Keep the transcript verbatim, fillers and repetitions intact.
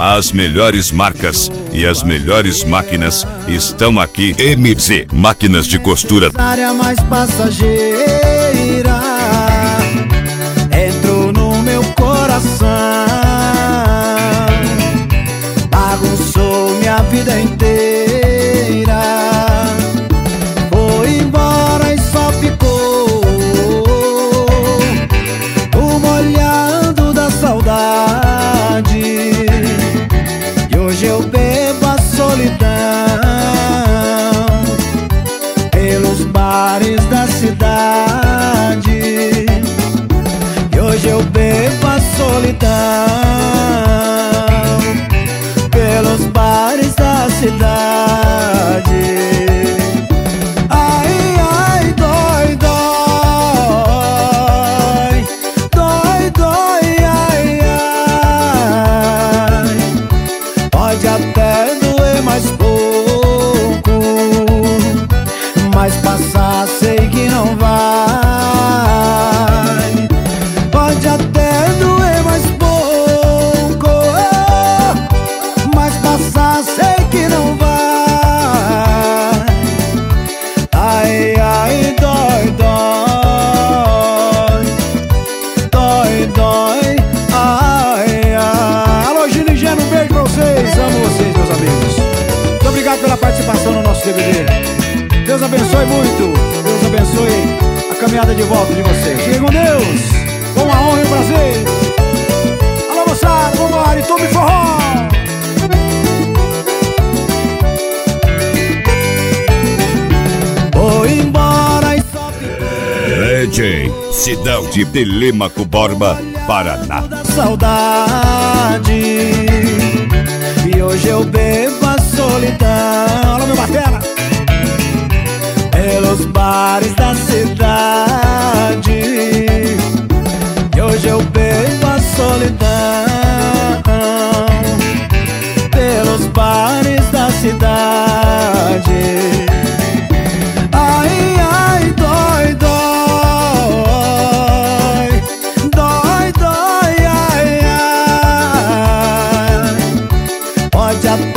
As melhores marcas e as melhores máquinas estão aqui. M Z Máquinas de Costura. Área mais passageira entrou no meu coração, bagunçou minha vida inteira, foi embora e só ficou o molhando da saudade. E hoje eu bebo a solidão pelos bares da cidade. E hoje eu bebo a solidão pelos bares da cidade. Ai, ai, dói, dói, dói, dói, ai, ai. Pode até doer mais pouco, mas passar sei que não vai. Pode até doer mais pouco, mas passar sei que não vai. Ai, ai, dói, dói, dói, dói, ai, ai. Alô, Gino e Geno, um beijo pra vocês. Amo vocês, meus amigos. Muito obrigado pela participação no nosso D V D. Deus abençoe muito. Deus abençoe a caminhada de volta de vocês. Fiquem com Deus. Com a honra e o prazer. Alô, moçada, vambora, e tome forró. Vou embora e só Legend, cidade de Telêmaco Borba, Paraná. da saudade. E hoje eu bebo a solidão. Alô, meu batera. Pelos bares da cidade. E hoje eu bebo a solidão pelos bares da cidade. Ai, ai, dói, dói, dói, dói, ai, ai. Pode até